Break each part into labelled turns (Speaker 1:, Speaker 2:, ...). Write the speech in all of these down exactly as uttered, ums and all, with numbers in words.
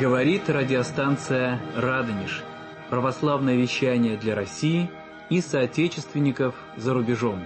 Speaker 1: Говорит радиостанция «Радонеж». Православное вещание для России и соотечественников за рубежом.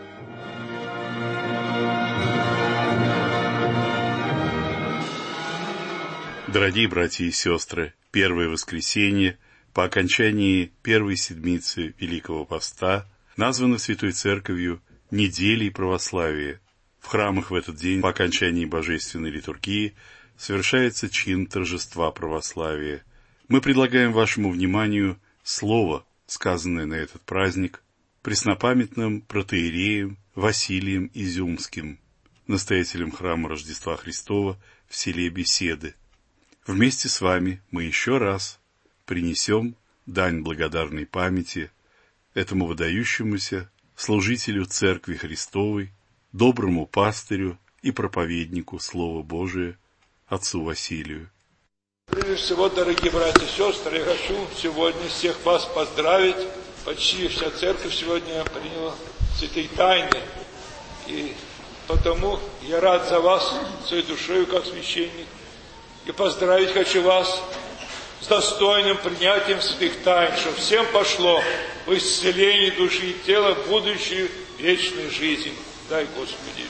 Speaker 2: Дорогие братья и сестры, первое воскресенье по окончании первой седмицы Великого Поста названо Святой Церковью неделей православия. В храмах в этот день по окончании божественной литургии совершается чин торжества православия. Мы предлагаем вашему вниманию слово, сказанное на этот праздник преснопамятным протоиереем Василием Изюмским, настоятелем храма Рождества Христова в селе Беседы. Вместе с вами мы еще раз принесем дань благодарной памяти этому выдающемуся служителю Церкви Христовой, доброму пастырю и проповеднику Слова Божия, отцу Василию.
Speaker 3: Прежде всего, дорогие братья и сестры, я хочу сегодня всех вас поздравить. Почти вся церковь сегодня приняла святые тайны. И потому я рад за вас своей душою, как священник. И поздравить хочу вас с достойным принятием святых тайн, чтобы всем пошло в исцелении души и тела в будущую вечную жизнь. Дай, Господи.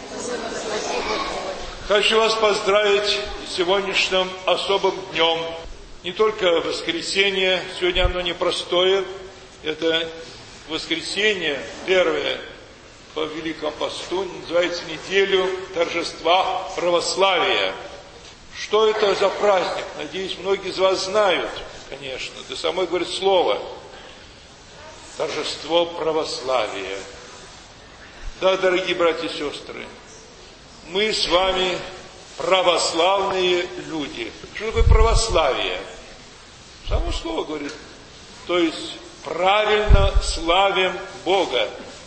Speaker 3: Хочу вас поздравить с сегодняшним особым днем. Не только воскресенье, сегодня оно непростое. Это воскресенье, первое по Великому Посту, называется неделю торжества православия. Что это за праздник? Надеюсь, многие из вас знают, конечно. Да самое говорит слово. Торжество православия. Да, дорогие братья и сестры, мы с вами православные люди. Что такое православие? Само слово говорит. То есть правильно славим Бога.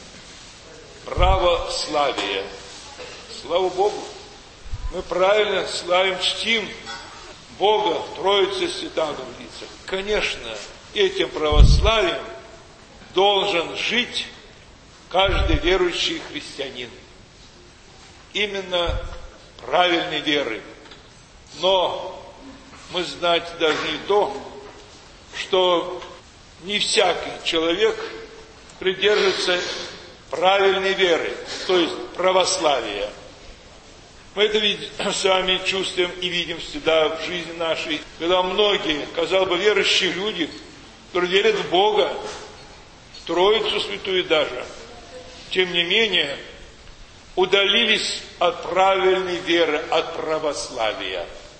Speaker 3: Православие. Слава Богу. Мы правильно славим, чтим Бога в Троице Святаго в лицах. Конечно, этим православием должен жить каждый верующий христианин. Именно правильной веры. Но мы знать должны то, что не всякий человек придерживается правильной веры, то есть православия. Мы это с вами чувствуем и видим всегда в жизни нашей, когда многие, казалось бы, верующие люди, которые верят в Бога, в Троицу Святую даже, тем не менее, удалились от правильной веры, от православия.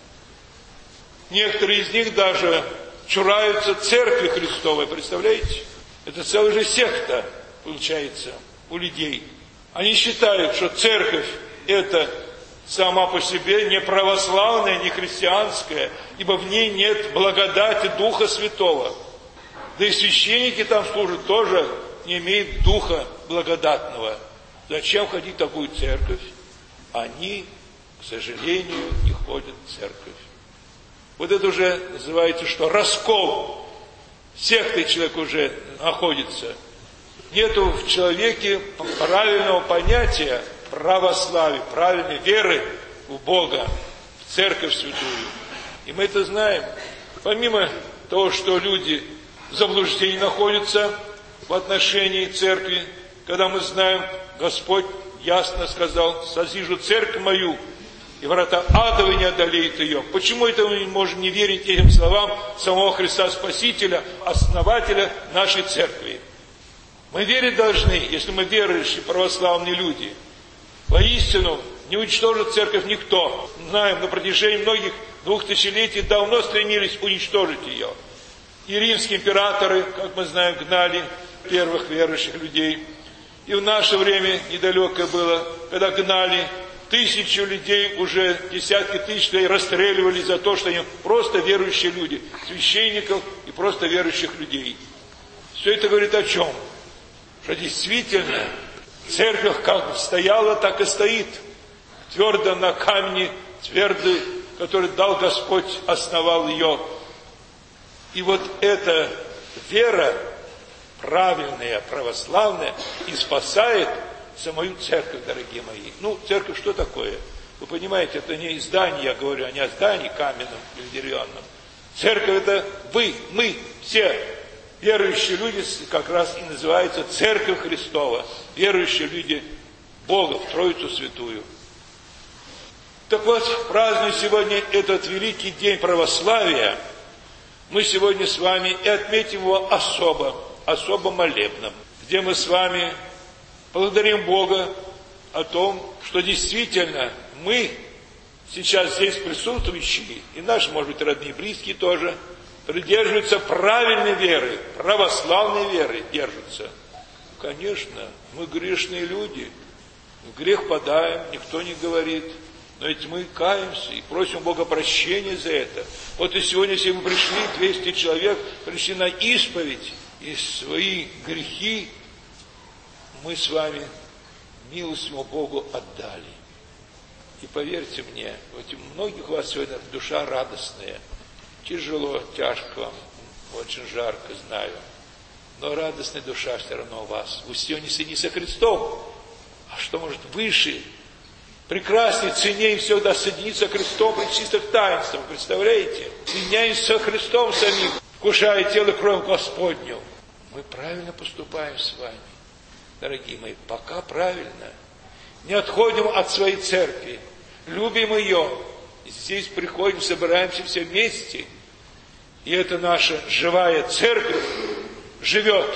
Speaker 3: Некоторые из них даже чураются Церкви Христовой, представляете? Это целая же секта, получается, у людей. Они считают, что Церковь это сама по себе не православная, не христианская, ибо в ней нет благодати Духа Святого. Да и священники там служат тоже не имеют Духа благодатного. Зачем ходить в такую церковь? Они, к сожалению, не ходят в церковь. Вот это уже называется, что раскол. Сектой человек уже находится. Нету в человеке правильного понятия православия, правильной веры в Бога, в Церковь Святую. И мы это знаем. Помимо того, что люди в заблуждении находятся в отношении Церкви, когда мы знаем, Господь ясно сказал: «Созижу церковь мою, и врата адовы не одолеют ее». Почему это мы можем не верить этим словам самого Христа Спасителя, основателя нашей церкви? Мы верить должны, если мы верующие православные люди. Воистину, не уничтожит церковь никто. Знаем, на протяжении многих двух тысячелетий давно стремились уничтожить ее. И римские императоры, как мы знаем, гнали первых верующих людей. И в наше время недалекое было, когда гнали тысячи людей, уже десятки тысяч людей расстреливали за то, что они просто верующие люди, священников и просто верующих людей. Все это говорит о чем? Что действительно церковь как стояла, так и стоит. Твердо на камне, твердый, который дал Господь, основал ее. И вот эта вера, правильная, православная, и спасает самую церковь, дорогие мои. Ну, церковь что такое? Вы понимаете, это не здание, я говорю, а не о здании каменном или деревянном. Церковь это вы, мы, все верующие люди, как раз и называется Церковь Христова. Верующие люди Бога в Троицу Святую. Так вот, празднуя сегодня этот великий день православия, мы сегодня с вами и отметим его особо, особо молебном, где мы с вами благодарим Бога о том, что действительно мы сейчас здесь присутствующие, и наши, может быть, родные и близкие тоже, придерживаются правильной веры, православной веры держатся. Конечно, мы грешные люди, в грех подаем, никто не говорит, но ведь мы каемся и просим Бога прощения за это. Вот и сегодня, если мы пришли, двести человек, пришли на исповедь, и свои грехи мы с вами милостивому Богу отдали. И поверьте мне, вот у многих у вас сегодня душа радостная. Тяжело, тяжко вам, очень жарко, знаю. Но радостная душа все равно у вас. Вы сегодня соединились со Христом. А что может выше, прекраснее, ценнее всегда соединиться со Христом при чистых таинствах. Представляете? Соединяясь со Христом самим, вкушая тело и кровь Господню. Мы правильно поступаем с вами, дорогие мои, пока правильно. Не отходим от своей церкви, любим ее. Здесь приходим, собираемся все вместе. И это наша живая церковь живет.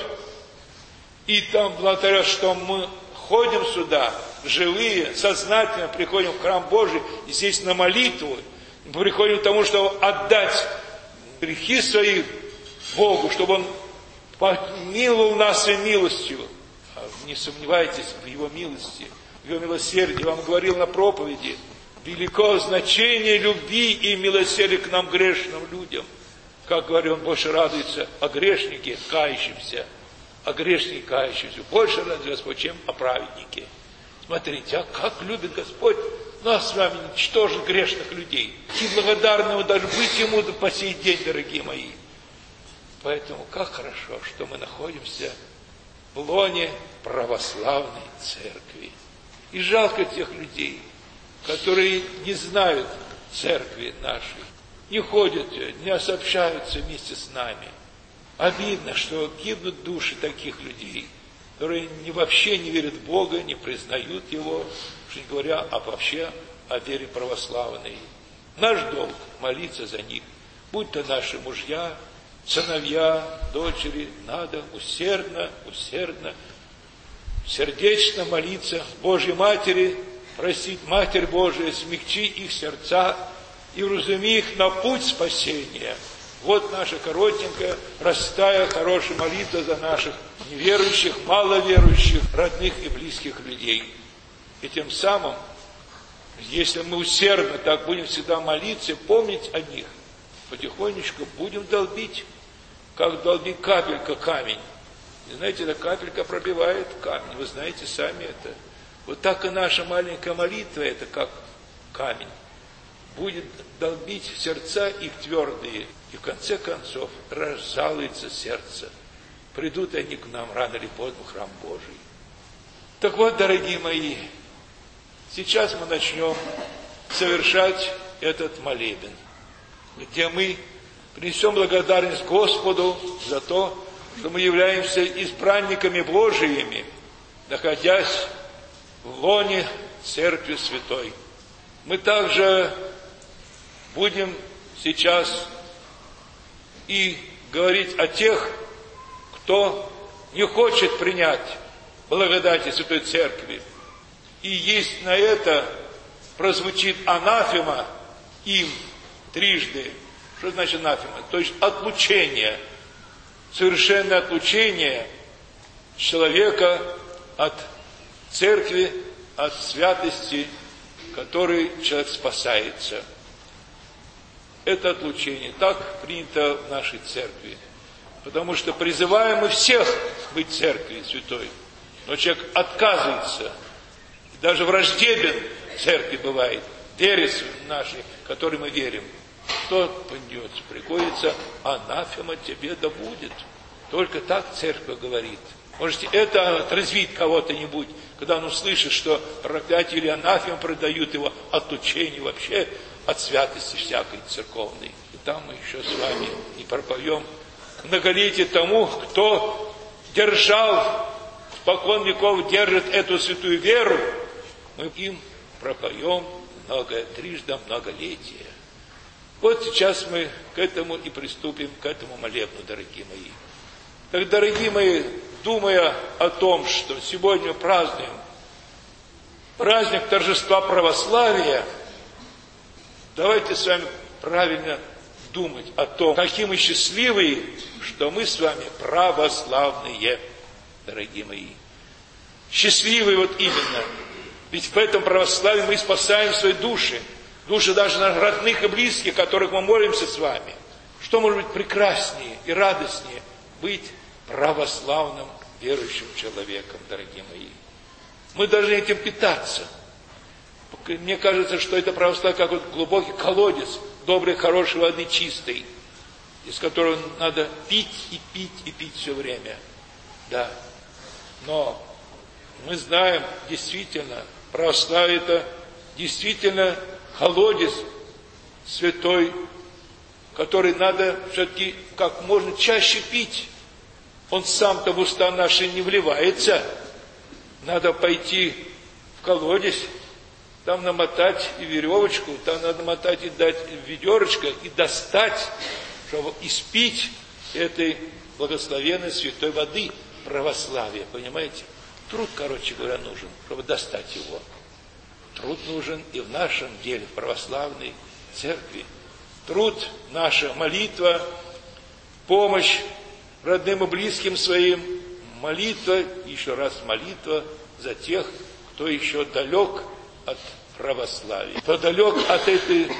Speaker 3: И там, благодаря, что мы ходим сюда, живые, сознательно приходим в храм Божий, и здесь на молитву, мы приходим к тому, чтобы отдать грехи свои Богу, чтобы Он помиловал нас своей милостью. Не сомневайтесь в Его милости, в Его милосердии. Я вам говорил на проповеди, велико значение любви и милосердия к нам, грешным людям. Как говорю, Он больше радуется о грешнике, кающемся, о грешнике, кающемся. Больше радуется Господь, чем о праведнике. Смотрите, а как любит Господь нас с вами, ничтожных грешных людей. И благодарны даже быть Ему по сей день, дорогие мои. Поэтому как хорошо, что мы находимся в лоне православной церкви. И жалко тех людей, которые не знают церкви нашей, не ходят, не сообщаются вместе с нами. Обидно, что гибнут души таких людей, которые не, вообще не верят в Бога, не признают Его, уж не говоря а вообще о вере православной. Наш долг молиться за них, будь то наши мужья, сыновья, дочери, надо усердно, усердно, сердечно молиться Божьей Матери, просить Матерь Божия, смягчи их сердца и вразуми их на путь спасения. Вот наша коротенькая, простая, хорошая молитва за наших неверующих, маловерующих, родных и близких людей. И тем самым, если мы усердно так будем всегда молиться, помнить о них, потихонечку будем долбить, как долбит капелька камень. И знаете, эта капелька пробивает камень, вы знаете сами это. Вот так и наша маленькая молитва, это как камень, будет долбить в сердца их твердые, и в конце концов разжалуется сердце. Придут они к нам рано или поздно в храм Божий. Так вот, дорогие мои, сейчас мы начнем совершать этот молебен, где мы принесем благодарность Господу за то, что мы являемся избранниками Божиими, находясь в лоне Церкви Святой. Мы также будем сейчас и говорить о тех, кто не хочет принять благодати Святой Церкви. И есть на это прозвучит анафема им трижды. Что значит анафема? То есть отлучение, совершенное отлучение человека от церкви, от святости, которой человек спасается. Это отлучение. Так принято в нашей церкви. Потому что призываем мы всех быть церкви святой. Но человек отказывается. Даже враждебен церкви бывает. Верец нашей, в который мы верим. Кто пойдет? Приходится анафема тебе да будет. Только так церковь говорит. Можете это отрезвить кого-то-нибудь, когда он услышит, что проклятие или анафему продают его от учения вообще, от святости всякой церковной. И там мы еще с вами и пропоем многолетие тому, кто держал, спокон веков держит эту святую веру, мы им пропоем многое, трижды многолетие. Вот сейчас мы к этому и приступим, к этому молебну, дорогие мои. Так, дорогие мои, думая о том, что сегодня празднуем праздник торжества православия, давайте с вами правильно думать о том, какие мы счастливые, что мы с вами православные, дорогие мои. Счастливые вот именно. Ведь в этом православии мы спасаем свои души, души даже наших родных и близких, которых мы молимся с вами. Что может быть прекраснее и радостнее быть православным верующим человеком, дорогие мои? Мы должны этим питаться. Мне кажется, что это православие как вот глубокий колодец доброй, хорошей воды, чистой, из которого надо пить и пить и пить все время. Да. Но мы знаем, действительно, православие это действительно колодец святой, который надо все-таки как можно чаще пить. Он сам-то в уста наши не вливается. Надо пойти в колодец, там намотать и веревочку, там надо намотать и дать ведерочко, и достать, чтобы испить этой благословенной святой воды православия, понимаете? Труд, короче говоря, нужен, чтобы достать его. Труд нужен и в нашем деле, в православной церкви. Труд, наша молитва, помощь родным и близким своим, молитва, еще раз молитва за тех, кто еще далек от православия, кто далек от этой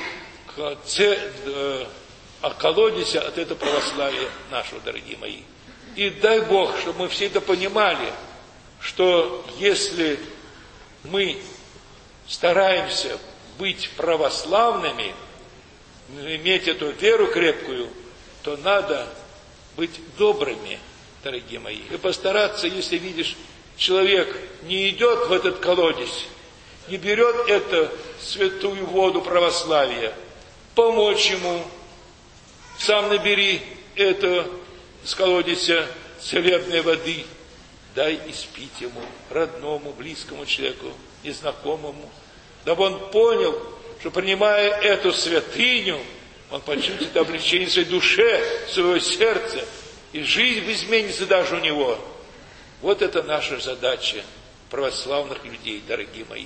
Speaker 3: колодезя, от этого православия нашего, дорогие мои. И дай Бог, чтобы мы все это понимали, что если мы стараемся быть православными, иметь эту веру крепкую, то надо быть добрыми, дорогие мои. И постараться, если видишь, человек не идет в этот колодец, не берет эту святую воду православия, помочь ему, сам набери это с колодезя целебной воды, дай испить ему, родному, близкому человеку, незнакомому, дабы он понял, что принимая эту святыню, он почувствует облегчение в своей душе, в своего сердца, и жизнь изменится даже у него. Вот это наша задача православных людей, дорогие мои.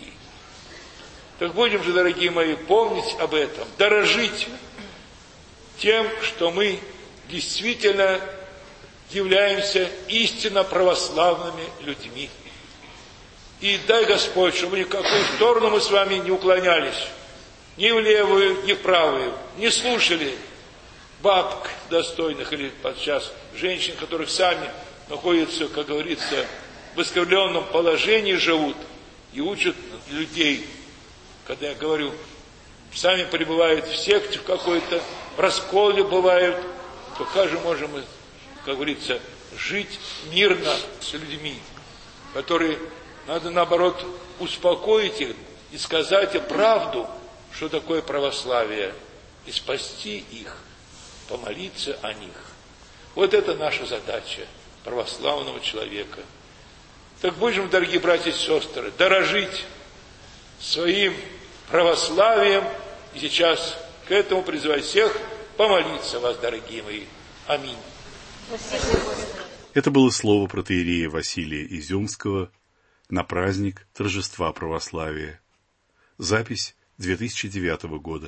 Speaker 3: Так будем же, дорогие мои, помнить об этом, дорожить тем, что мы действительно являемся истинно православными людьми. И дай Господь, чтобы ни в какую сторону мы с вами не уклонялись, ни в левую, ни в правую, не слушали бабок достойных или подчас женщин, которых сами находятся, как говорится, в оскорбленном положении живут и учат людей. Когда я говорю, сами пребывают в секте в какой-то, в расколе бывают, то как же можем мы, как говорится, жить мирно с людьми, которые надо, наоборот, успокоить их и сказать им правду, что такое православие, и спасти их, помолиться о них. Вот это наша задача православного человека. Так будем, дорогие братья и сестры, дорожить своим православием, и сейчас к этому призываю всех помолиться вас, дорогие мои. Аминь.
Speaker 2: Это было слово протоиерея Василия Изюмского на праздник торжества православия. Запись две тысячи девятого года.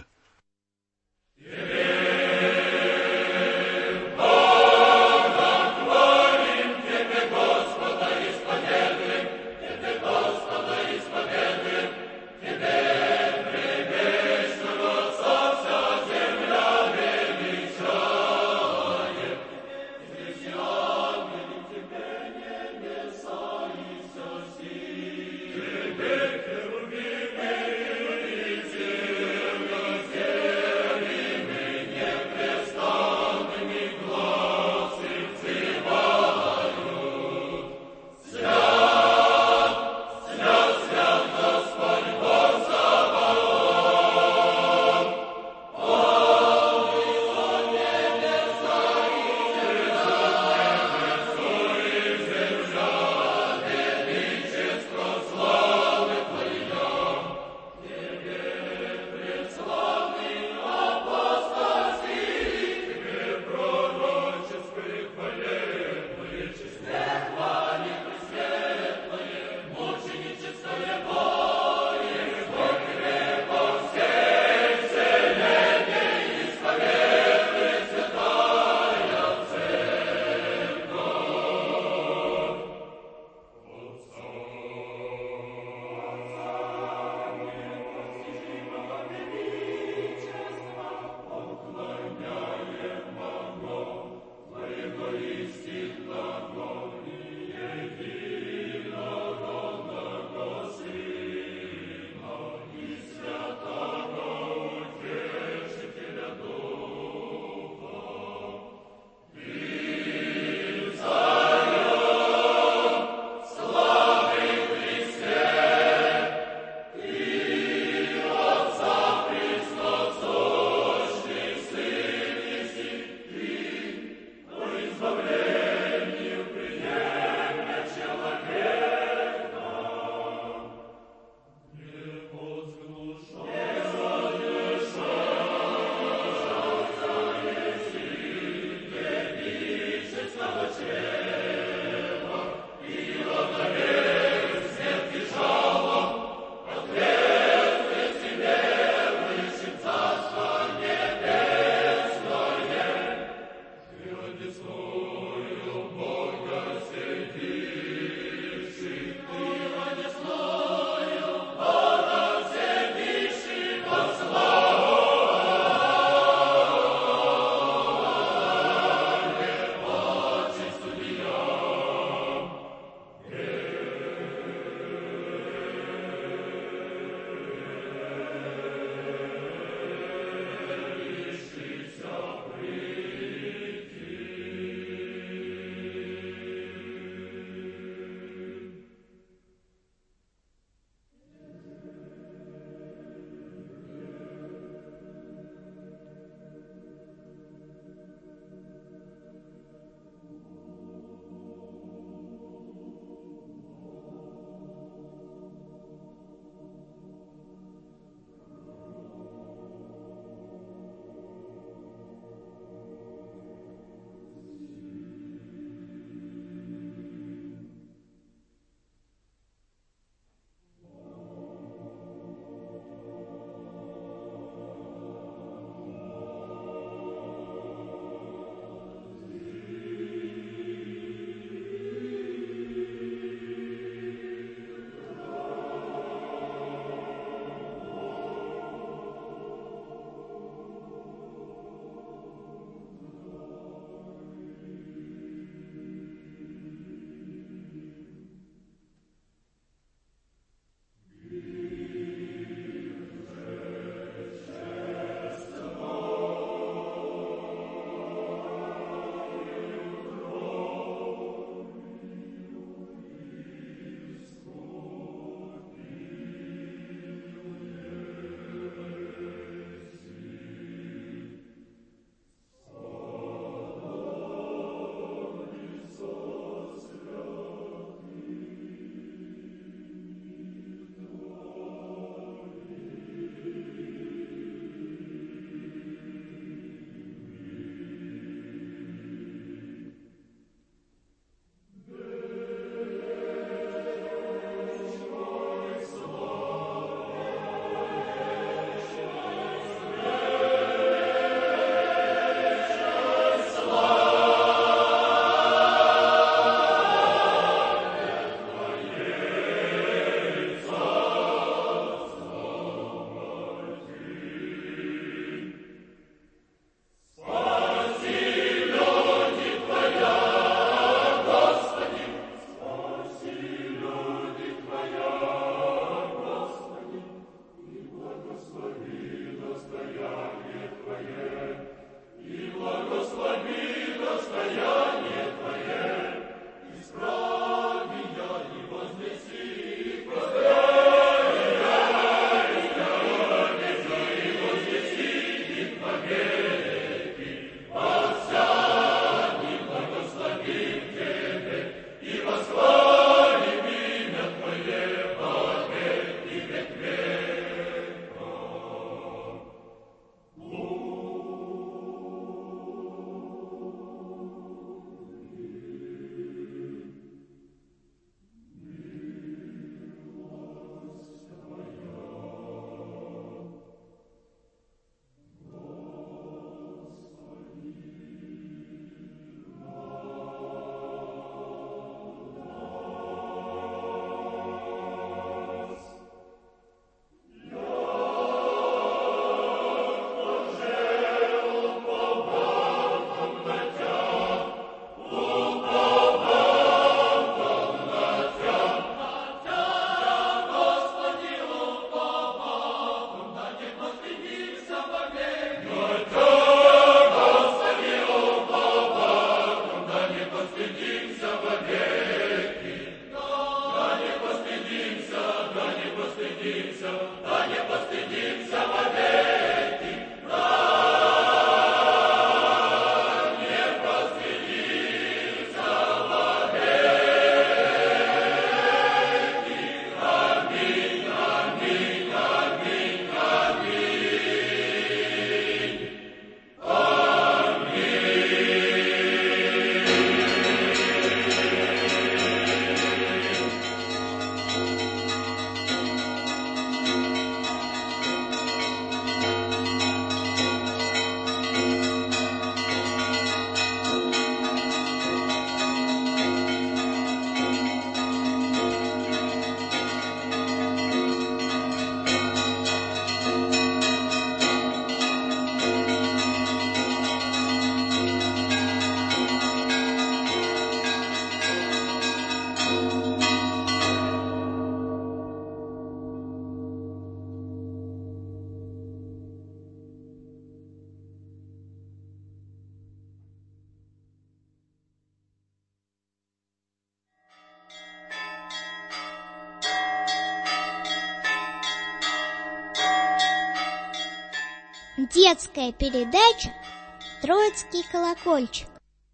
Speaker 4: Детская передача «Троицкий колокольчик».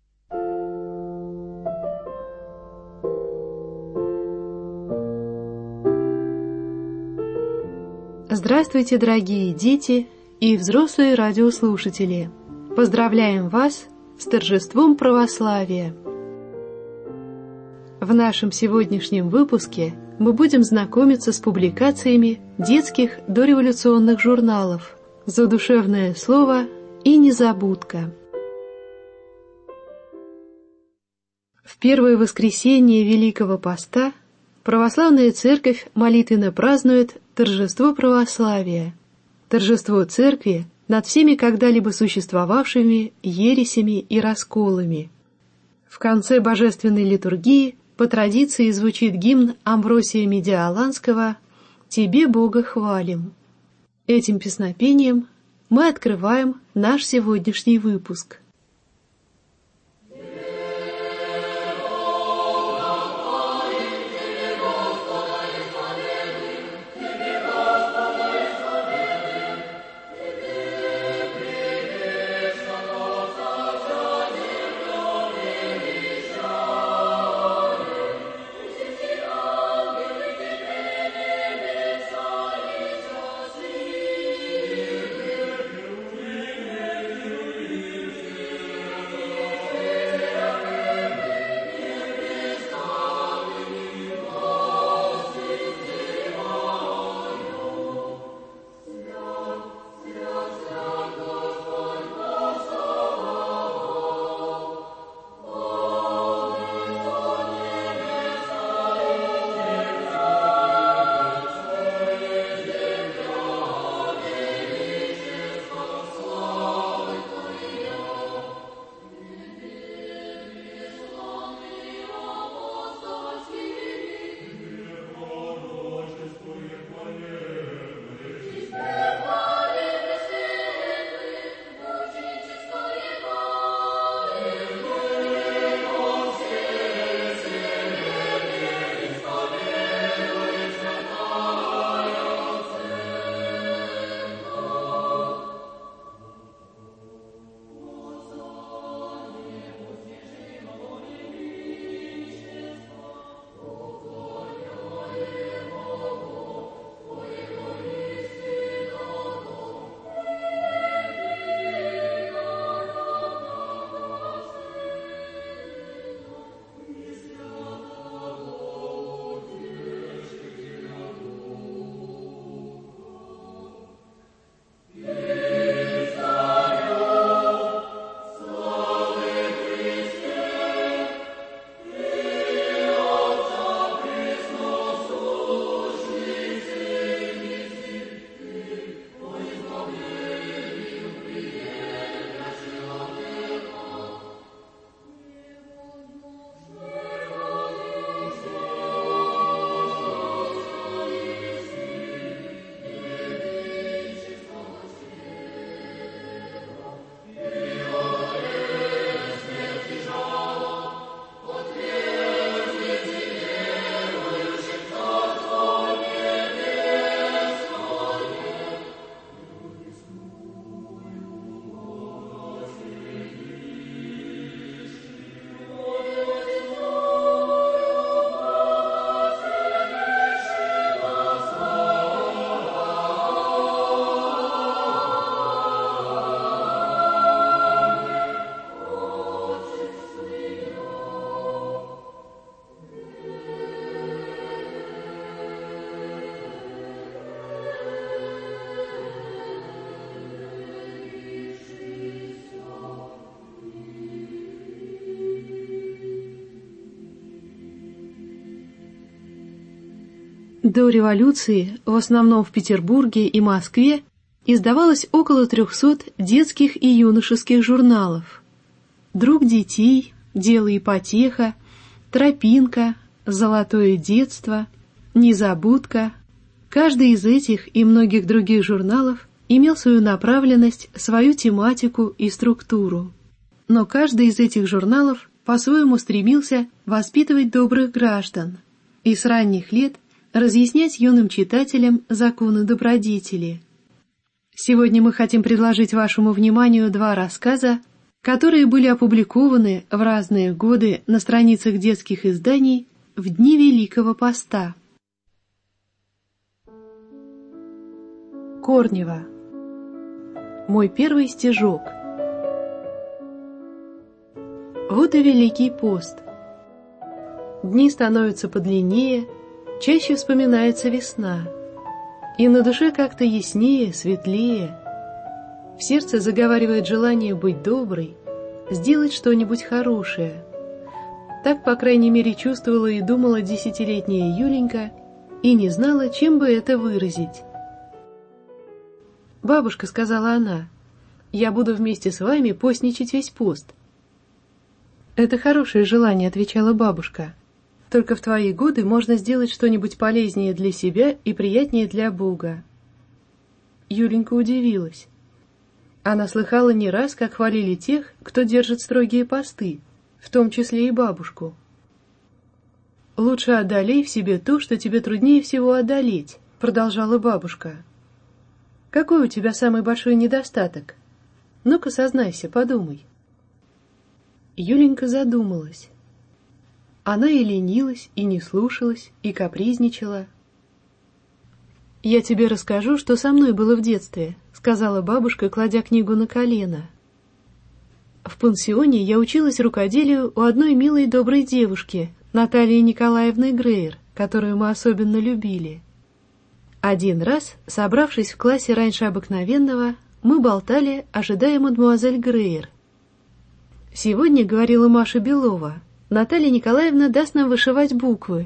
Speaker 5: Здравствуйте, дорогие дети и взрослые радиослушатели! Поздравляем вас с торжеством православия! В нашем сегодняшнем выпуске мы будем знакомиться с публикациями детских дореволюционных журналов «Задушевное слово» и «Незабудка». В первое воскресенье Великого Поста Православная Церковь молитвенно празднует торжество православия, торжество Церкви над всеми когда-либо существовавшими ересями и расколами. В конце божественной литургии по традиции звучит гимн Амвросия Медиаланского «Тебе, Бога, хвалим». Этим песнопением мы открываем наш сегодняшний выпуск. До революции, в основном в Петербурге и Москве, издавалось около трехсот детских и юношеских журналов. «Друг детей», «Дело и потеха», «Тропинка», «Золотое детство», «Незабудка». Каждый из этих и многих других журналов имел свою направленность, свою тематику и структуру. Но каждый из этих журналов по-своему стремился воспитывать добрых граждан и с ранних лет разъяснять юным читателям законы добродетели. Сегодня мы хотим предложить вашему вниманию два рассказа, которые были опубликованы в разные годы на страницах детских изданий в дни Великого Поста. Корнева. Мой первый стишок. Вот и Великий пост. Дни становятся подлиннее, чаще вспоминается весна, и на душе как-то яснее, светлее. В сердце заговаривает желание быть доброй, сделать что-нибудь хорошее. Так, по крайней мере, чувствовала и думала десятилетняя Юленька, и не знала, чем бы это выразить. «Бабушка», — сказала она, — «я буду вместе с вами постничать весь пост». «Это хорошее желание», — отвечала бабушка. «Только в твои годы можно сделать что-нибудь полезнее для себя и приятнее для Бога». Юленька удивилась. Она слыхала не раз, как хвалили тех, кто держит строгие посты, в том числе и бабушку. «Лучше одолей в себе то, что тебе труднее всего одолеть», — продолжала бабушка. «Какой у тебя самый большой недостаток? Ну-ка, сознайся, подумай». Юленька задумалась. Она и ленилась, и не слушалась, и капризничала. «Я тебе расскажу, что со мной было в детстве», — сказала бабушка, кладя книгу на колено. «В пансионе я училась рукоделию у одной милой доброй девушки, Натальи Николаевны Грейер, которую мы особенно любили. Один раз, собравшись в классе раньше обыкновенного, мы болтали, ожидая мадемуазель Грейер. «Сегодня, — говорила Маша Белова, — Наталья Николаевна даст нам вышивать буквы.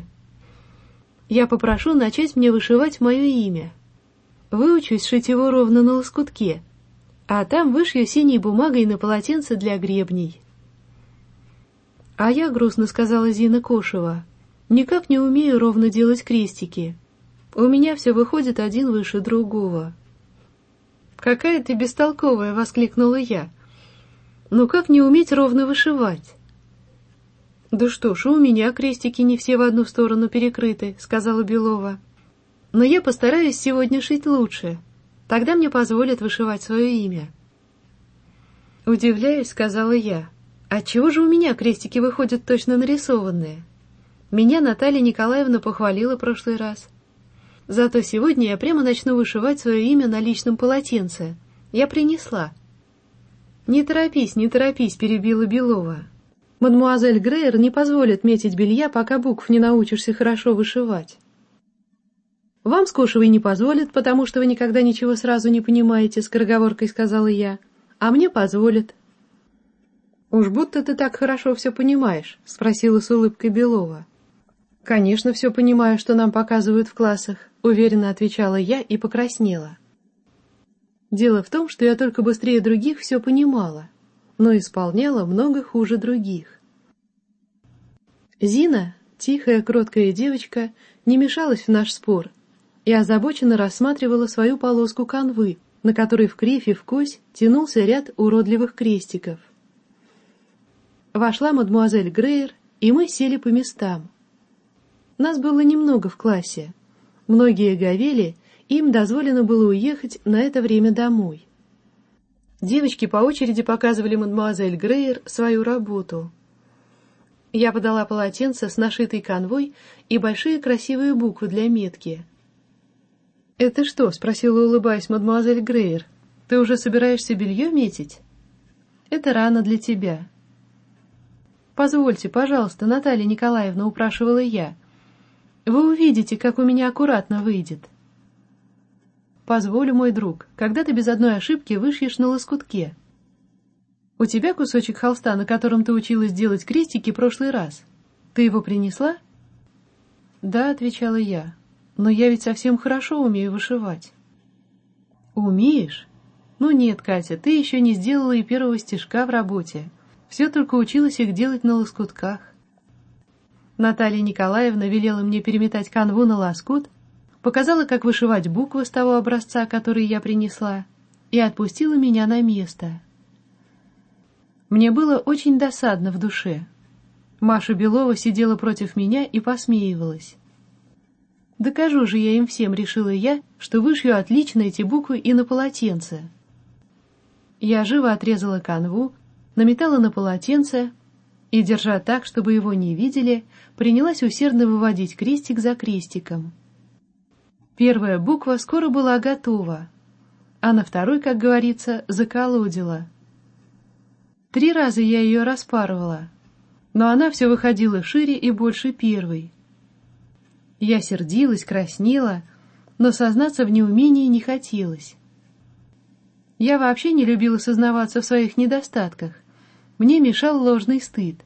Speaker 5: Я попрошу начать мне вышивать мое имя. Выучусь шить его ровно на лоскутке, а там вышью синей бумагой на полотенце для гребней». «А я, — грустно сказала Зина Кошева, — никак не умею ровно делать крестики. У меня все выходит один выше другого». «Какая ты бестолковая!» — воскликнула я. «Ну как не уметь ровно вышивать?» «Да что ж, у меня крестики не все в одну сторону перекрыты», — сказала Белова. «Но я постараюсь сегодня шить лучше. Тогда мне позволят вышивать свое имя». «Удивляюсь», — сказала я. «Отчего же у меня крестики выходят точно нарисованные? Меня Наталья Николаевна похвалила в прошлый раз. Зато сегодня я прямо начну вышивать свое имя на личном полотенце. Я принесла». «Не торопись, не торопись», — перебила Белова. «Мадемуазель Грейер не позволит метить белья, пока букв не научишься хорошо вышивать». «Вам с Кошевой не позволят, потому что вы никогда ничего сразу не понимаете», — скороговоркой сказала я. «А мне позволят». «Уж будто ты так хорошо все понимаешь», — спросила с улыбкой Белова. «Конечно, все понимаю, что нам показывают в классах», — уверенно отвечала я и покраснела. Дело в том, что я только быстрее других все понимала, но исполняла много хуже других. Зина, тихая, кроткая девочка, не мешалась в наш спор и озабоченно рассматривала свою полоску канвы, на которой в кривь и в кось тянулся ряд уродливых крестиков. Вошла мадемуазель Грейер, и мы сели по местам. Нас было немного в классе. Многие говели, им дозволено было уехать на это время домой. Девочки по очереди показывали мадемуазель Грейер свою работу. Я подала полотенце с нашитой канвой и большие красивые буквы для метки. «Это что?» — спросила, улыбаясь, мадемуазель Грейер. «Ты уже собираешься белье метить?» «Это рано для тебя». «Позвольте, пожалуйста, Наталья Николаевна», — упрашивала я. «Вы увидите, как у меня аккуратно выйдет». «Позволю, мой друг, когда ты без одной ошибки вышьешь на лоскутке. У тебя кусочек холста, на котором ты училась делать крестики в прошлый раз. Ты его принесла?» «Да», — отвечала я, — «но я ведь совсем хорошо умею вышивать». «Умеешь? Ну нет, Катя, ты еще не сделала и первого стежка в работе. Все только училась их делать на лоскутках». Наталья Николаевна велела мне переметать канву на лоскут, показала, как вышивать буквы с того образца, который я принесла, и отпустила меня на место. Мне было очень досадно в душе. Маша Белова сидела против меня и посмеивалась. Докажу же я им всем, решила я, что вышью отлично эти буквы и на полотенце. Я живо отрезала канву, наметала на полотенце и, держа так, чтобы его не видели, принялась усердно выводить крестик за крестиком. Первая буква скоро была готова, а на второй, как говорится, заколодила. Три раза я ее распарывала, но она все выходила шире и больше первой. Я сердилась, краснела, но сознаться в неумении не хотелось. Я вообще не любила сознаваться в своих недостатках. Мне мешал ложный стыд.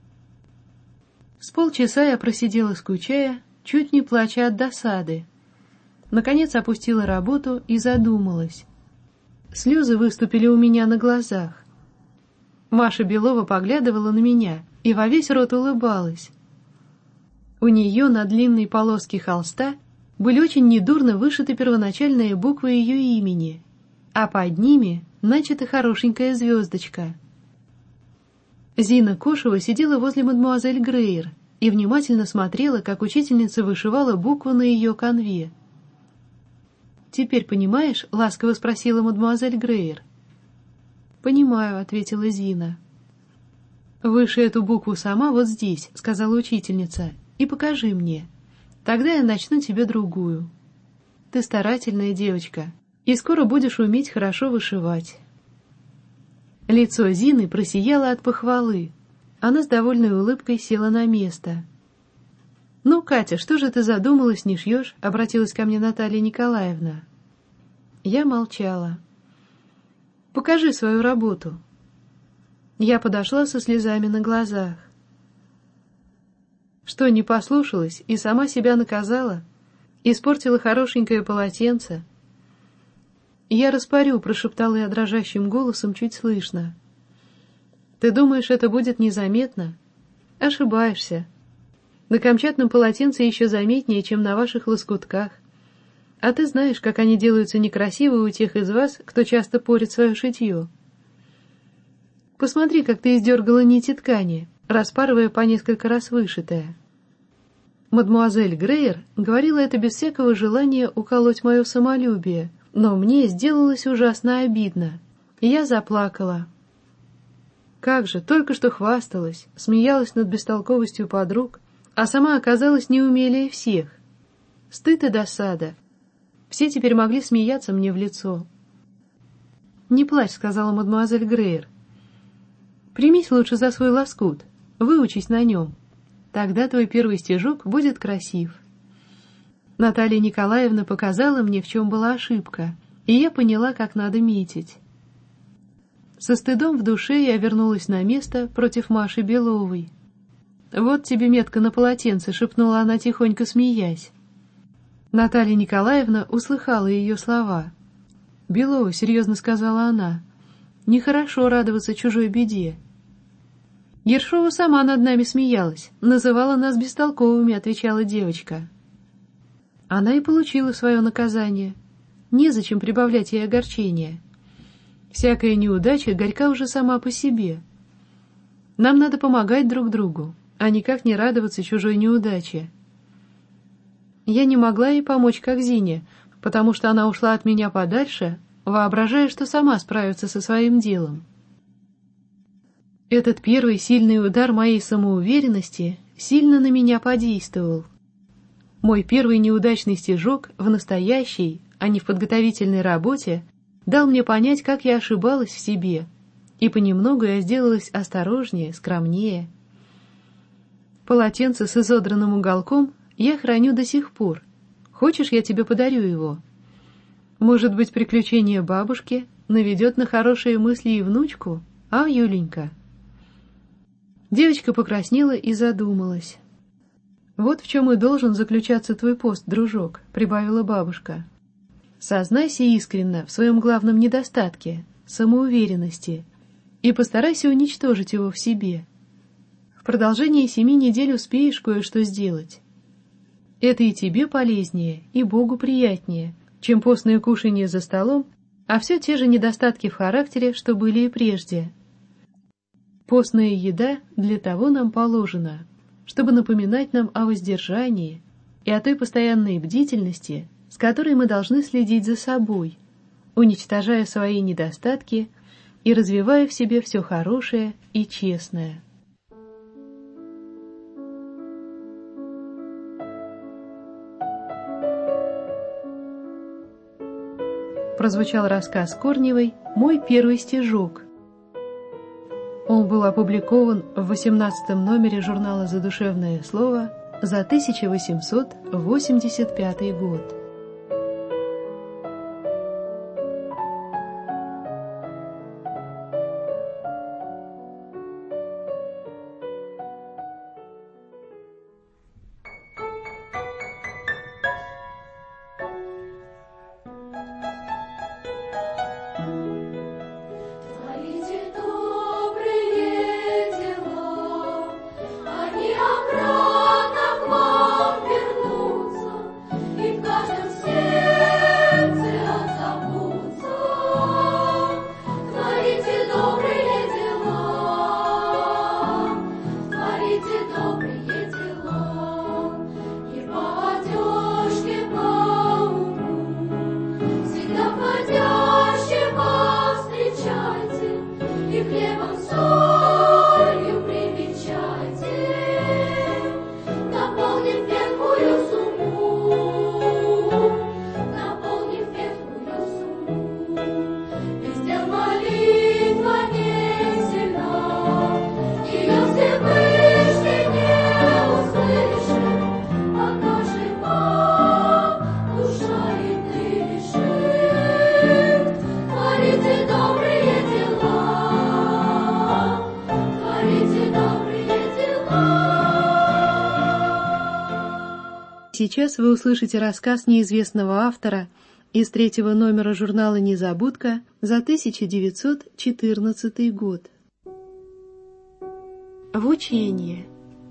Speaker 5: С полчаса я просидела, скучая, чуть не плача от досады. Наконец опустила работу и задумалась. Слезы выступили у меня на глазах. Маша Белова поглядывала на меня и во весь рот улыбалась. У нее на длинной полоске холста были очень недурно вышиты первоначальные буквы ее имени, а под ними начата хорошенькая звездочка. Зина Кошева сидела возле мадемуазель Грейер и внимательно смотрела, как учительница вышивала букву на ее канве. «Теперь понимаешь?» — ласково спросила мадемуазель Грейер. «Понимаю», — ответила Зина. «Выши эту букву сама вот здесь», — сказала учительница, — «и покажи мне. Тогда я начну тебе другую. Ты старательная девочка, и скоро будешь уметь хорошо вышивать». Лицо Зины просияло от похвалы. Она с довольной улыбкой села на место. «Ну, Катя, что же ты задумалась, не шьешь?» — обратилась ко мне Наталья Николаевна. Я молчала. «Покажи свою работу». Я подошла со слезами на глазах. Что, не послушалась и сама себя наказала? Испортила хорошенькое полотенце? «Я распорю», — прошептала я дрожащим голосом, чуть слышно. «Ты думаешь, это будет незаметно? Ошибаешься. На камчатном полотенце еще заметнее, чем на ваших лоскутках. А ты знаешь, как они делаются некрасивы у тех из вас, кто часто порит свое шитье. Посмотри, как ты издергала нити ткани, распарывая по несколько раз вышитое». Мадемуазель Грейер говорила это без всякого желания уколоть мое самолюбие, но мне сделалось ужасно обидно, и я заплакала. Как же, только что хвасталась, смеялась над бестолковостью подруг, а сама оказалась неумелее всех. Стыд и досада. Все теперь могли смеяться мне в лицо. «Не плачь», — сказала мадемуазель Грейер. «Примись лучше за свой лоскут, выучись на нем. Тогда твой первый стежок будет красив». Наталья Николаевна показала мне, в чем была ошибка, и я поняла, как надо метить. Со стыдом в душе я вернулась на место против Маши Беловой. «Вот тебе метка на полотенце», — шепнула она, тихонько смеясь. Наталья Николаевна услыхала ее слова. «Белова», — серьезно сказала она, — «нехорошо радоваться чужой беде». «Ершова сама над нами смеялась, называла нас бестолковыми», — отвечала девочка. Она и получила свое наказание. Незачем прибавлять ей огорчения. Всякая неудача горька уже сама по себе. Нам надо помогать друг другу, а никак не радоваться чужой неудаче. Я не могла ей помочь, как Зине, потому что она ушла от меня подальше, воображая, что сама справится со своим делом. Этот первый сильный удар моей самоуверенности сильно на меня подействовал. Мой первый неудачный стежок в настоящей, а не в подготовительной работе, дал мне понять, как я ошибалась в себе, и понемногу я сделалась осторожнее, скромнее. Полотенце с изодранным уголком я храню до сих пор. Хочешь, я тебе подарю его? Может быть, приключение бабушки наведет на хорошие мысли и внучку, а, Юленька?» Девочка покраснела и задумалась. «Вот в чем и должен заключаться твой пост, дружок», — прибавила бабушка. «Сознайся искренно в своем главном недостатке — самоуверенности, и постарайся уничтожить его в себе. В продолжении семи недель успеешь кое-что сделать. Это и тебе полезнее, и Богу приятнее, чем постное кушанье за столом, а все те же недостатки в характере, что были и прежде. Постная еда для того нам положена, чтобы напоминать нам о воздержании, и о той постоянной бдительности, с которой мы должны следить за собой, уничтожая свои недостатки и развивая в себе все хорошее и честное. Прозвучал рассказ Корневой «Мой первый стишок». Он был опубликован в восемнадцатом номере журнала «Задушевное слово» за тысяча восемьсот восемьдесят пятый год. Сейчас вы услышите рассказ неизвестного автора из третьего номера журнала «Незабудка» за тысяча девятьсот четырнадцатый год. В учении.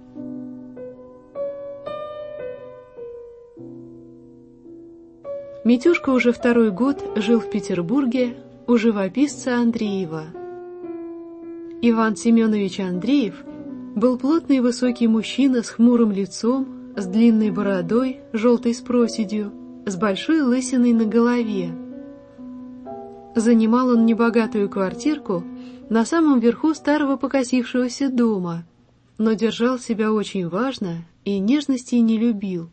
Speaker 5: Митюшка уже второй год жил в Петербурге у живописца Андреева. Иван Семенович Андреев был плотный высокий мужчина с хмурым лицом, с длинной бородой, желтой с проседью, с большой лысиной на голове. Занимал он небогатую квартирку на самом верху старого покосившегося дома, но держал себя очень важно и нежностей не любил.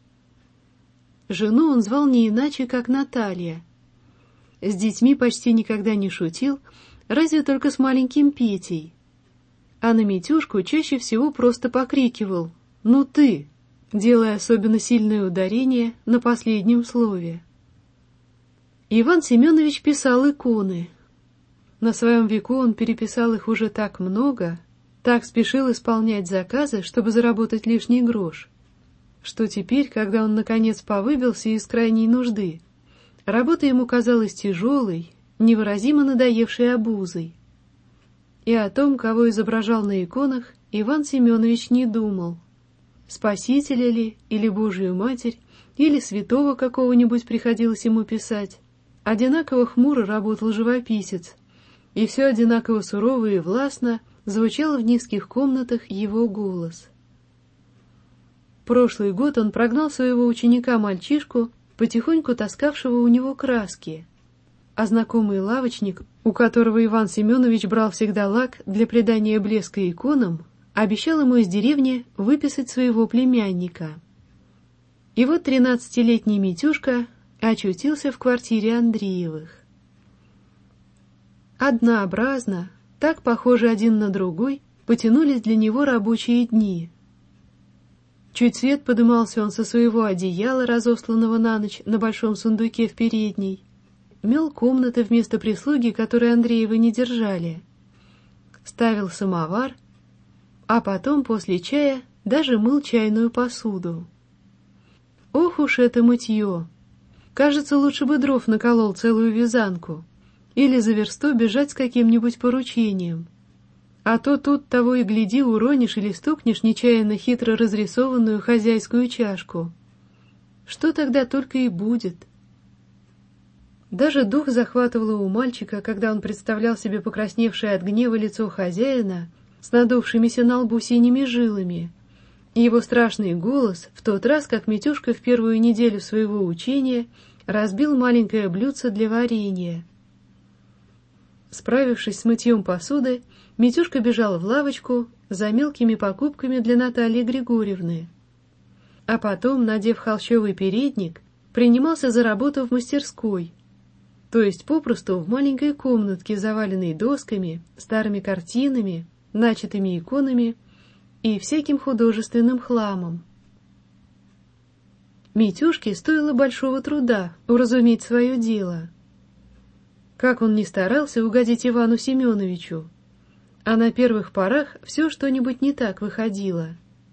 Speaker 5: Жену он звал не иначе, как Наталья. С детьми почти никогда не шутил, разве только с маленьким Петей. А на Митюшку чаще всего просто покрикивал «Ну ты!», делая особенно сильное ударение на последнем слове. Иван Семенович писал иконы. На своем веку он переписал их уже так много, так спешил исполнять заказы, чтобы заработать лишний грош, что теперь, когда он наконец повыбился из крайней нужды, работа ему казалась тяжелой, невыразимо надоевшей обузой. И о том, кого изображал на иконах, Иван Семенович не думал. Спасителя ли, или Божию Матерь, или святого какого-нибудь приходилось ему писать. Одинаково хмуро работал живописец, и все одинаково сурово и властно звучал в низких комнатах его голос. Прошлый год он прогнал своего ученика-мальчишку, потихоньку таскавшего у него краски, а знакомый лавочник, у которого Иван Семенович брал всегда лак для придания блеска иконам, обещал ему из деревни выписать своего племянника. И вот тринадцатилетний Митюшка очутился в квартире Андреевых. Однообразно, так похожи один на другой, потянулись для него рабочие дни. Чуть свет подымался он со своего одеяла, разосланного на ночь на большом сундуке в передней, мел комнаты вместо прислуги, которой Андреевы не держали, ставил самовар, а потом после чая даже мыл чайную посуду. Ох уж это мытье! Кажется, лучше бы дров наколол целую вязанку или за версту бежать с каким-нибудь поручением. А то тут того и гляди уронишь или стукнешь нечаянно хитро разрисованную хозяйскую чашку. Что тогда только и будет? Даже дух захватывало у мальчика, когда он представлял себе покрасневшее от гнева лицо хозяина с надувшимися на лбу синими жилами Его страшный голос в тот раз, как Митюшка в первую неделю своего учения разбил маленькое блюдце для варенья. Справившись с мытьем посуды, Митюшка бежал в лавочку за мелкими покупками для Натальи Григорьевны. А потом, надев холщовый передник, принимался за работу в мастерской, то есть попросту в маленькой комнатке, заваленной досками, старыми картинами, начатыми иконами и всяким художественным хламом. Митюшке стоило большого труда уразуметь свое дело. Как он ни старался угодить Ивану Семеновичу, а на первых порах все что-нибудь не так выходило.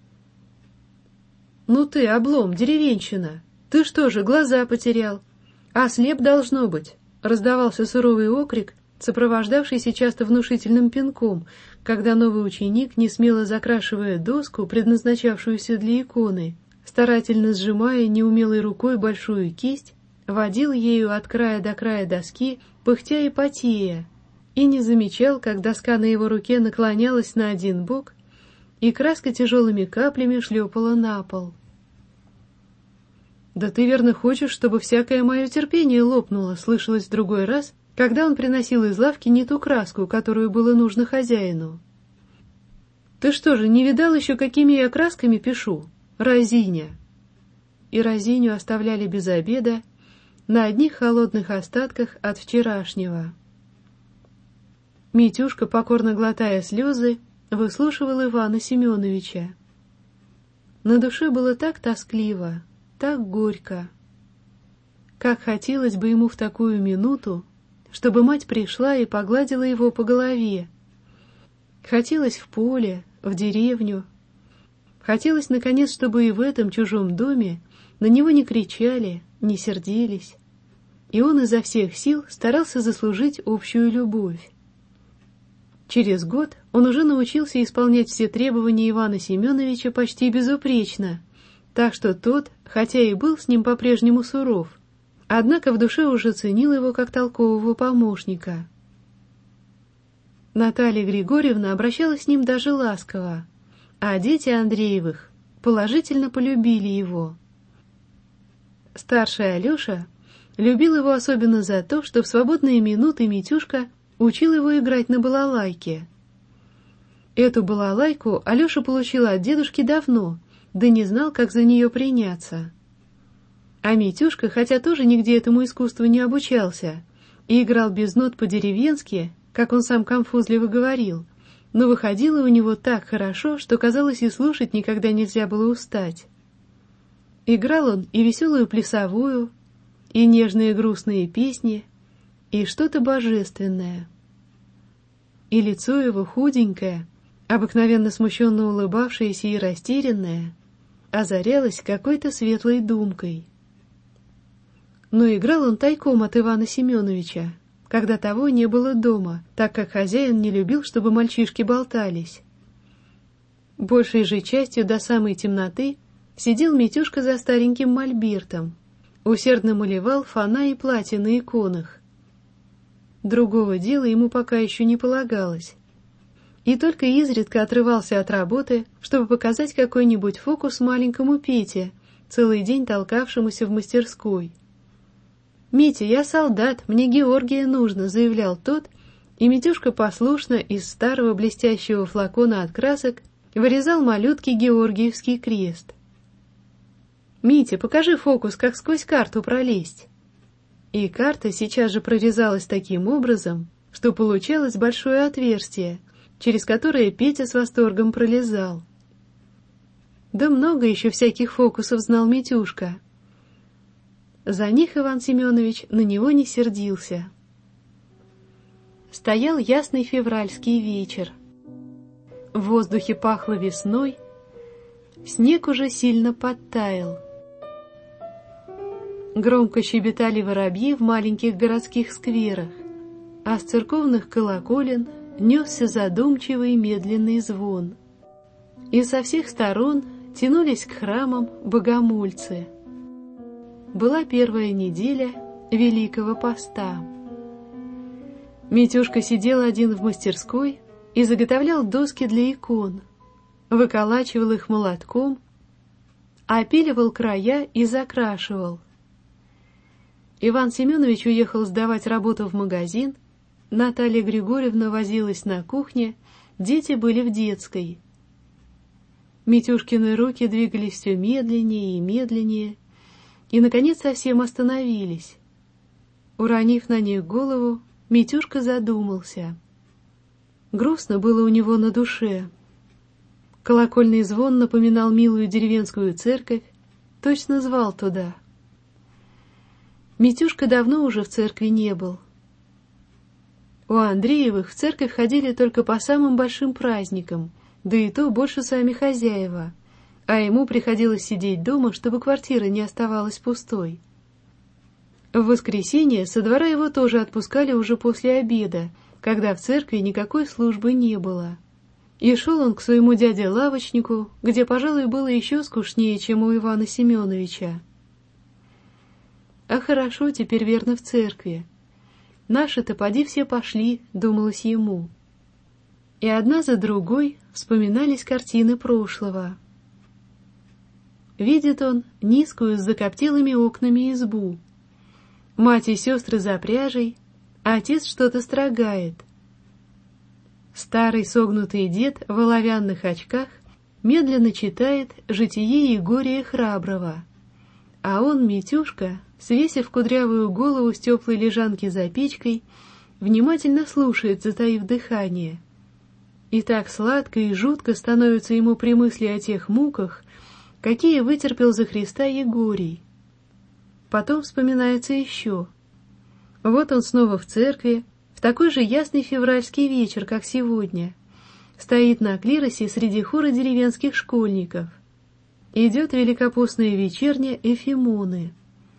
Speaker 5: «Ну ты, облом, деревенщина, ты что же, глаза потерял? Ослеп должно быть!» — раздавался суровый окрик, сопровождавшийся часто внушительным пинком, когда новый ученик, несмело закрашивая доску, предназначавшуюся для иконы, старательно сжимая неумелой рукой большую кисть, водил ею от края до края доски, пыхтя и потея, и не замечал, как доска на его руке наклонялась на один бок, и краска тяжелыми каплями шлепала на пол. «Да ты верно хочешь, чтобы всякое мое терпение лопнуло», — слышалось в другой раз, когда он приносил из лавки не ту краску, которую было нужно хозяину. «Ты что же, не видал еще, какими я красками пишу? Разиня!» И разиню оставляли без обеда на одних холодных остатках от вчерашнего. Митюшка, покорно глотая слезы, выслушивал Ивана Семеновича. На душе было так тоскливо, так горько. Как хотелось бы ему в такую минуту, чтобы мать пришла и погладила его по голове. Хотелось в поле, в деревню. Хотелось, наконец, чтобы и в этом чужом доме на него не кричали, не сердились. И он изо всех сил старался заслужить общую любовь. Через год он уже научился исполнять все требования Ивана Семеновича почти безупречно, так что тот, хотя и был с ним по-прежнему суров, однако в душе уже ценил его как толкового помощника. Наталья Григорьевна обращалась с ним даже ласково, а дети Андреевых положительно полюбили его. Старший Алеша любил его особенно за то, что в свободные минуты Митюшка учил его играть на балалайке. Эту балалайку Алеша получил от дедушки давно, да не знал, как за нее приняться. А Митюшка, хотя тоже нигде этому искусству не обучался, и играл без нот по-деревенски, как он сам конфузливо говорил, но выходило у него так хорошо, что, казалось, и слушать никогда нельзя было устать. Играл он и веселую плясовую, и нежные грустные песни, и что-то божественное. И лицо его худенькое, обыкновенно смущенно улыбавшееся и растерянное, озарялось какой-то светлой думкой. Но играл он тайком от Ивана Семеновича, когда того не было дома, так как хозяин не любил, чтобы мальчишки болтались. Большей же частью до самой темноты сидел Митюшка за стареньким мольбертом, усердно малевал фона и платья на иконах. Другого дела ему пока еще не полагалось. И только изредка отрывался от работы, чтобы показать какой-нибудь фокус маленькому Пете, целый день толкавшемуся в мастерской. «Митя, я солдат, мне Георгия нужно», — заявлял тот, и Митюшка послушно из старого блестящего флакона от красок вырезал малюткий Георгиевский крест. «Митя, покажи фокус, как сквозь карту пролезть». И карта сейчас же прорезалась таким образом, что получалось большое отверстие, через которое Петя с восторгом пролезал. Да много еще всяких фокусов знал Митюшка. За них Иван Семенович на него не сердился. Стоял ясный февральский вечер. В воздухе пахло весной, снег уже сильно подтаял. Громко щебетали воробьи в маленьких городских скверах, а с церковных колоколен несся задумчивый медленный звон. И со всех сторон тянулись к храмам богомольцы. Была первая неделя Великого Поста. Митюшка сидел один в мастерской и заготовлял доски для икон. выколачивал их молотком, опиливал края и закрашивал. Иван Семенович уехал сдавать работу в магазин, Наталья Григорьевна возилась на кухне, дети были в детской. Митюшкины руки двигались все медленнее и медленнее, и, наконец, совсем остановились. Уронив на них голову, Митюшка задумался. Грустно было у него на душе. Колокольный звон напоминал милую деревенскую церковь, точно звал туда. Митюшка давно уже в церкви не был. У Андреевых в церковь ходили только по самым большим праздникам, да и то больше сами хозяева, а ему приходилось сидеть дома, чтобы квартира не оставалась пустой. В воскресенье со двора его тоже отпускали уже после обеда, когда в церкви никакой службы не было. И шел он к своему дяде-лавочнику, где, пожалуй, было еще скучнее, чем у Ивана Семеновича. А хорошо теперь верно в церкви. Наши-то поди все пошли, думалось ему. И одна за другой вспоминались картины прошлого. Видит он низкую с закоптелыми окнами избу. Мать и сестры за пряжей, а отец что-то строгает. Старый согнутый дед в оловянных очках медленно читает «Житие Егория Храброго», а он, Митюшка, свесив кудрявую голову с теплой лежанки за печкой, внимательно слушает, затаив дыхание. И так сладко и жутко становится ему при мысли о тех муках, какие вытерпел за Христа Егорий. Потом вспоминается еще. Вот он снова в церкви, в такой же ясный февральский вечер, как сегодня. Стоит на клиросе среди хора деревенских школьников. Идет великопостная вечерня Эфимоны.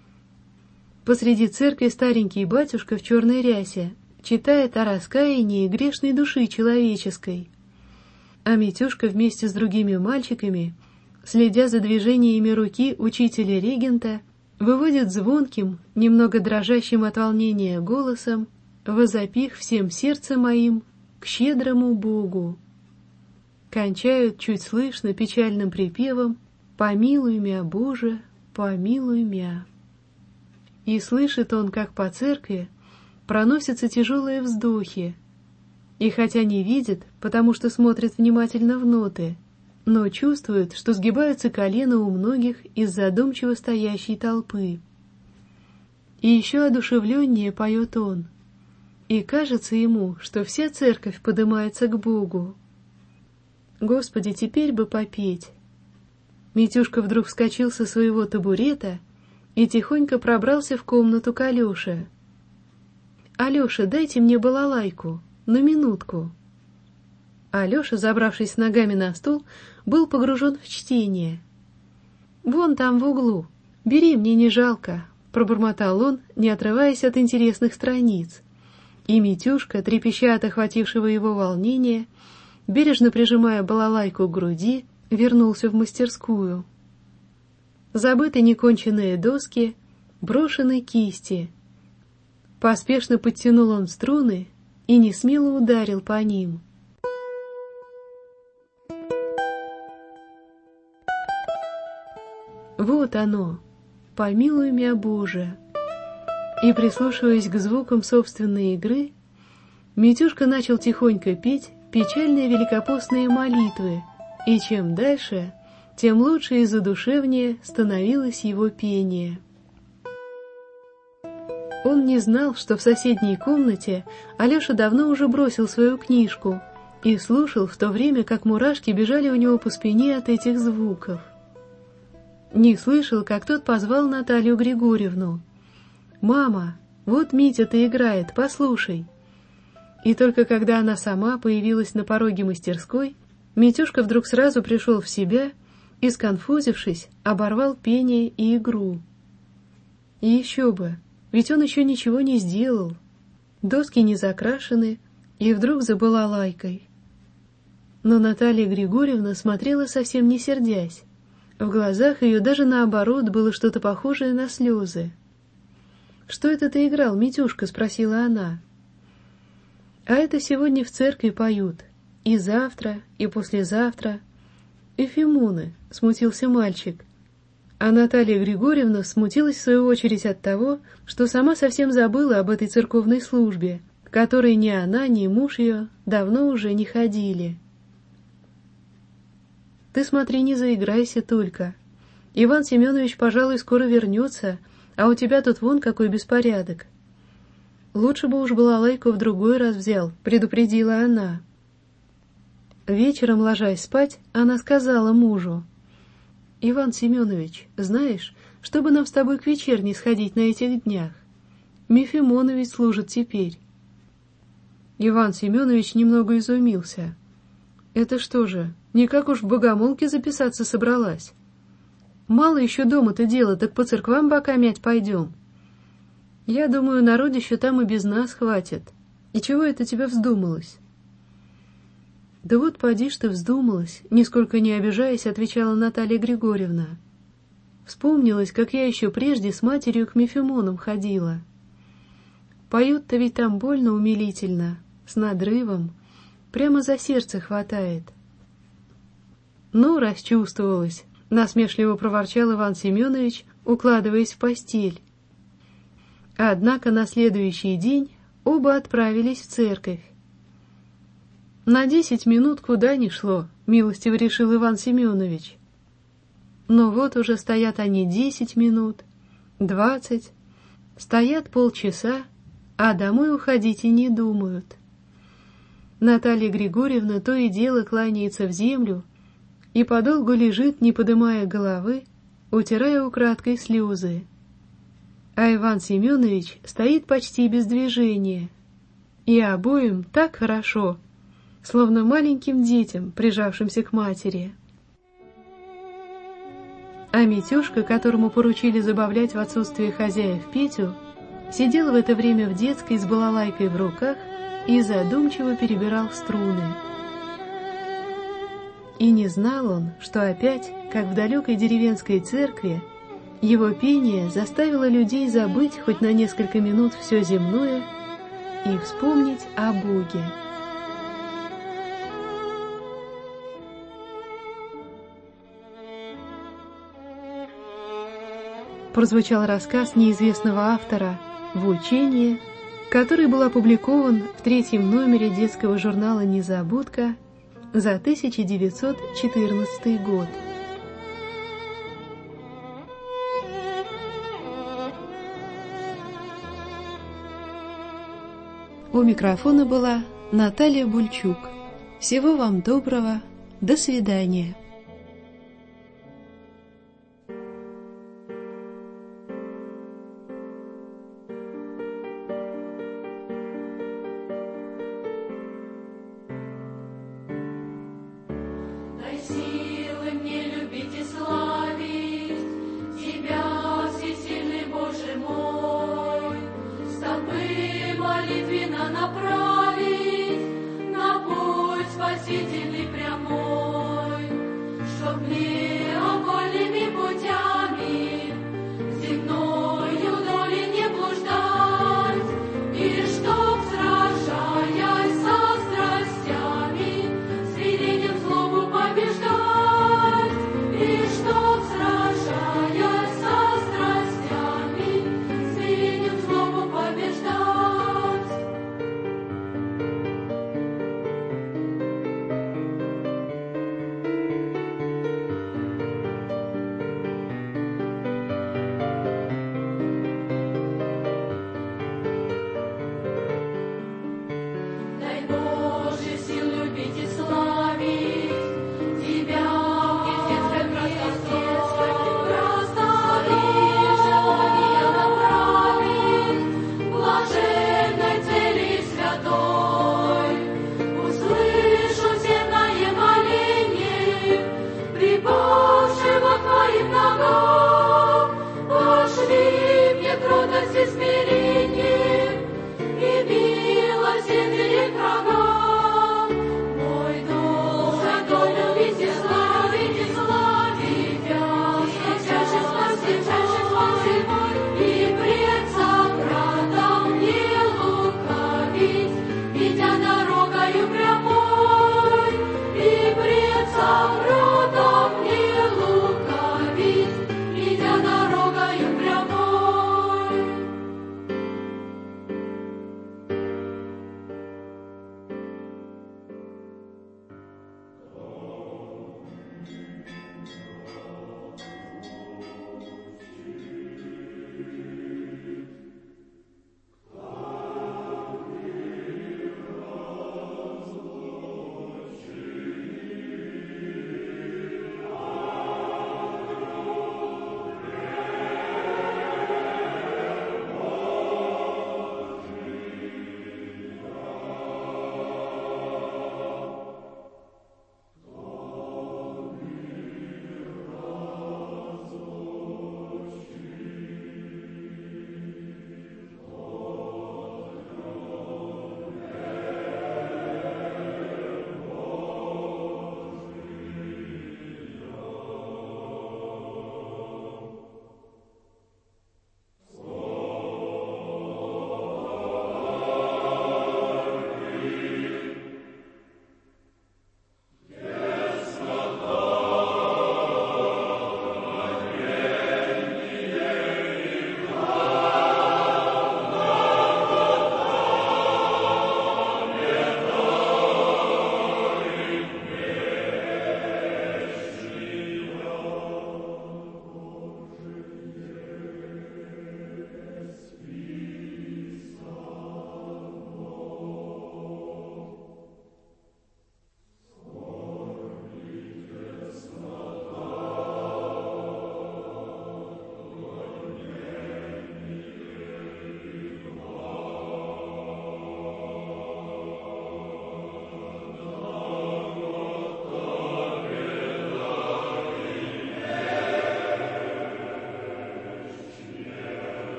Speaker 5: Посреди церкви старенький батюшка в черной рясе читает о раскаянии грешной души человеческой. А Митюшка вместе с другими мальчиками, следя за движениями руки учителя-регента, выводит звонким, немного дрожащим от волнения голосом: «Возопих всем сердцем моим к щедрому Богу». Кончают чуть слышно печальным припевом: «Помилуй мя, Боже, помилуй мя». И слышит он, как по церкви проносятся тяжелые вздохи. И хотя не видит, потому что смотрит внимательно в ноты, но чувствует, что сгибаются колена у многих из задумчиво стоящей толпы. И еще одушевленнее поет он. И кажется ему, что вся церковь подымается к Богу. Господи, теперь бы попеть. Митюшка вдруг вскочил со своего табурета и тихонько пробрался в комнату к Алёше. «Алёша, дайте мне балалайку, на минутку». Алёша, забравшись с ногами на стул, был погружен в чтение. «Вон там в углу, бери, мне не жалко», — пробормотал он, не отрываясь от интересных страниц. И Митюшка, трепеща от охватившего его волнения, бережно прижимая балалайку к груди, вернулся в мастерскую. Забыты неконченные доски, брошены кисти. Поспешно подтянул он струны и несмело ударил по ним. Вот оно, помилуй мя, Боже. И, прислушиваясь к звукам собственной игры, Митюшка начал тихонько петь печальные великопостные молитвы, и чем дальше, тем лучше и задушевнее становилось его пение. Он не знал, что в соседней комнате Алеша давно уже бросил свою книжку и слушал в то время, как мурашки бежали у него по спине от этих звуков. Не слышал, как тот позвал Наталью Григорьевну. «Мама, вот Митя-то играет, послушай». И только когда она сама появилась на пороге мастерской, Митюшка вдруг сразу пришел в себя и, сконфузившись, оборвал пение и игру. И еще бы, ведь он еще ничего не сделал. Доски не закрашены, и вдруг за балалайкой. Но Наталья Григорьевна смотрела совсем не сердясь. В глазах ее даже наоборот было что-то похожее на слезы. «Что это ты играл, Митюшка?» — спросила она. «А это сегодня в церкви поют. И завтра, и послезавтра. Эфимуны, смутился мальчик. А Наталья Григорьевна смутилась в свою очередь от того, что сама совсем забыла об этой церковной службе, к которой ни она, ни муж ее давно уже не ходили. Ты смотри, не заиграйся только. Иван Семенович, пожалуй, скоро вернется, а у тебя тут вон какой беспорядок. Лучше бы уж балалайку в другой раз взял, предупредила она. Вечером, ложась спать, она сказала мужу: «Иван Семенович, знаешь, чтобы нам с тобой к вечерне сходить на этих днях? Мефимонович служит теперь». Иван Семенович немного изумился. «Это что же, никак уж в богомолке записаться собралась? Мало еще дома-то дела, так по церквам бока мять пойдем. Я думаю, народища там и без нас хватит. И чего это тебе вздумалось?» «Да вот поди ж ты вздумалась», — нисколько не обижаясь, отвечала Наталья Григорьевна. «Вспомнилось, как я еще прежде с матерью к Мефимонам ходила. Поют-то ведь там больно умилительно, с надрывом, прямо за сердце хватает». «Ну, расчувствовалась», — насмешливо проворчал Иван Семенович, укладываясь в постель. Однако на следующий день оба отправились в церковь. На десять минут куда ни шло, милостиво решил Иван Семенович. Но вот уже стоят они десять минут, двадцать, стоят полчаса, а домой уходить и не думают. Наталья Григорьевна то и дело кланяется в землю и подолгу лежит, не подымая головы, утирая украдкой слезы. А Иван Семенович стоит почти без движения, и обоим так хорошо, словно маленьким детям, прижавшимся к матери. А Митюшка, которому поручили забавлять в отсутствие хозяев Петю, сидел в это время в детской с балалайкой в руках и задумчиво перебирал струны. И не знал он, что опять, как в далекой деревенской церкви, его пение заставило людей забыть хоть на несколько минут все земное и вспомнить о Боге. Прозвучал рассказ неизвестного автора «Вучение», который был опубликован в третьем номере детского журнала «Незабудка» за тысяча девятьсот четырнадцатый год. У микрофона была Наталья Бульчук. Всего вам доброго, до свидания.
Speaker 6: Направить на путь спасительный прямой, чтоб мне